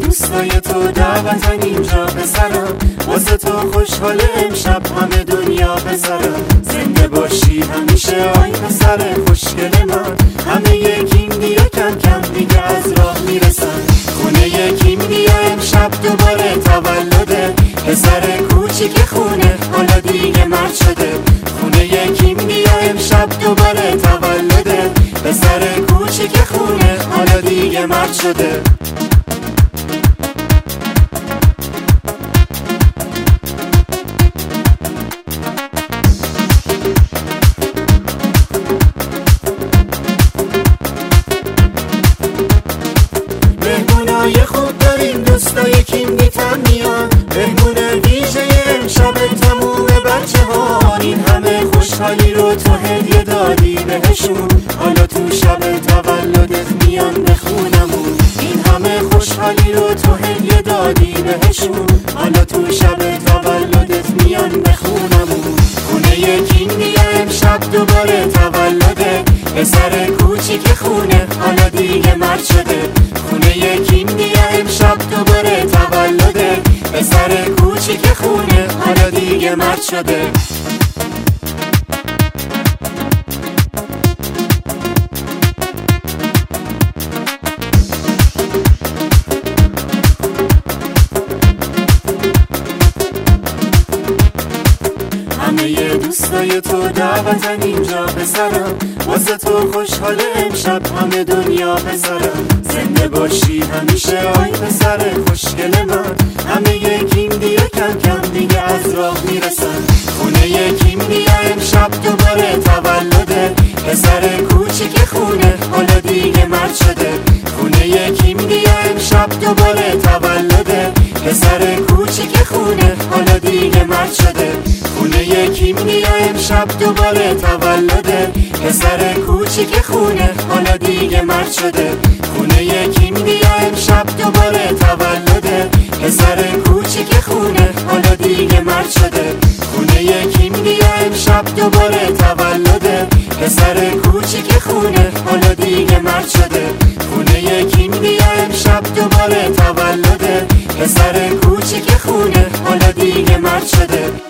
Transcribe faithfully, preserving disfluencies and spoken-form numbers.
دوستای تو دعوتن اینجا پسرم، واسه تو خوشحال امشب همه دنیا پسرم. زنده باشی همیشه آی پسر خوشگل من، همه یکیم بیا کم کم دیگه از راه میرسن. خونه یکیم بیا امشب دوباره تولده، پسر کوچیک خونه حالا دیگه مرد شده. خونه یکیم بیا امشب دوباره تولده، پسر کوچیک خونه حالا دیگه مرد شده. مهمونای خوب داریم دوستای کیم بیتن میان، مهمون ویژه امشب تموم بچه ها. این همه خوشحالی رو تو هدیه دادی بهشون، حالا تو شب تولدت میان به خونمون. این همه خوشحالی رو تو هدیه دادی بهشون، حالا تو شب تولدت میان به خونمون. خونه یکیم بیا امشب دوباره تولده، پسر کوچیک خونه حالا دیگه مرد شده. خونه یکیم بیا امشب دوباره تولده، پسر کوچیک خونه حالا دیگه مرد شده. همه دوستای تو دعوتن اینجا پسرم، واسه تو خوشحال امشب همه دنیا پسرم. زنده باشی همیشه آی پسر خوشگل من، همه یکیم بیا کم کم دیگه از راه میرسن. خونه یکیم بیا امشب دوباره تولده، پسر کوچیک خونه حالا دیگه مرد شده. خونه یکیم بیا امشب دوباره تولده، پسر کوچیک خونه حالا دیگه مرد شده. خونه یکیم بیا امشب دوباره تولده، پسر کوچیک خونه حالا دیگه مرد شده. خونه یکیم بیا امشب دوباره تولده، پسر کوچیک خونه حالا دیگه مرد شده. خونه یکیم بیا امشب دوباره تولده، پسر کوچیک خونه حالا دیگه مرد شده. خونه یکیم بیا امشب دوباره تولده، پسر کوچیک خونه حالا دیگه مرد شده.